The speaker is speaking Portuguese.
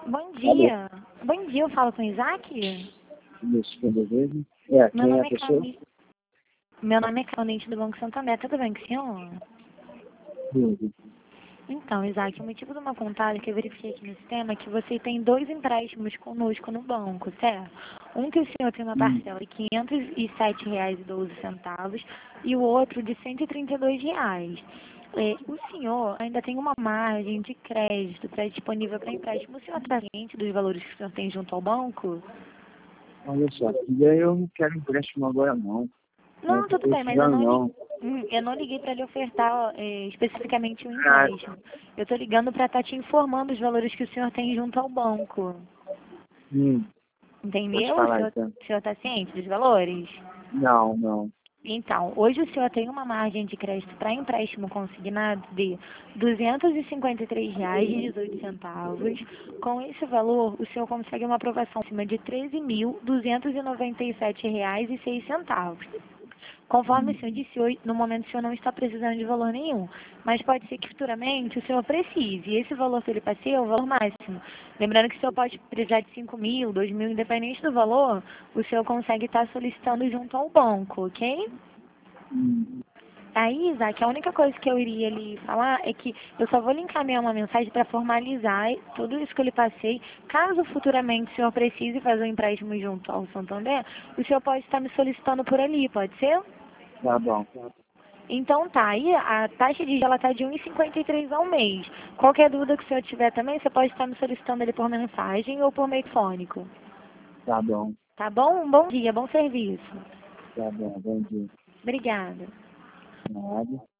Bom Alô? dia. Bom dia, eu falo com o Isaac? Isso, tudo bem? Meu Quem é a nome é pessoa? Meu nome é Claudete do Banco Santander, tudo bem com o senhor? Tudo. Então, Isaac, o motivo de uma contada que eu verifiquei aqui no sistema é que você tem dois empréstimos conosco no banco, certo? Um que o senhor tem uma Hum. parcela de R$ 507,12 e o outro de R$ 132. O senhor ainda tem uma margem de crédito disponível para empréstimo. O senhor está ciente dos valores que o senhor tem junto ao banco? Olha só, e aí eu não quero empréstimo agora não. Eu não Não, estou tudo bem, mas eu precisando não, não. eu não liguei para lhe ofertar especificamente um Ah, empréstimo. Eu estou ligando para estar te informando os valores que o senhor tem junto ao banco. pode Entendeu? falar então. O senhor está ciente dos valores? Não, não. Então, hoje o senhor tem uma margem de crédito para empréstimo consignado de R$ 253,18. Com esse valor, o senhor consegue uma aprovação acima de R$ 13.297,06. Conforme o senhor disse, hoje, no momento o senhor não está precisando de valor nenhum, mas pode ser que futuramente o senhor precise. E esse valor que eu lhe passei é o valor máximo. Lembrando que o senhor pode precisar de 5.000, 2.000, independente do valor, o senhor consegue estar solicitando junto ao banco, ok? Hum. Aí, Isaac, a única coisa que eu iria lhe falar é que eu só vou lhe encaminhar uma mensagem para formalizar tudo isso que eu lhe passei. Caso futuramente o senhor precise fazer um empréstimo junto ao Santander, o senhor pode estar me solicitando por ali, pode ser? Tá bom. Então tá, aí a taxa de ela tá de 1,53 ao mês. Qualquer dúvida que o senhor tiver também, você pode estar me solicitando ele por mensagem ou por meio fônico. Tá bom. Tá bom? Um bom dia, bom serviço. Tá bom. Bom dia. Obrigada. Nada.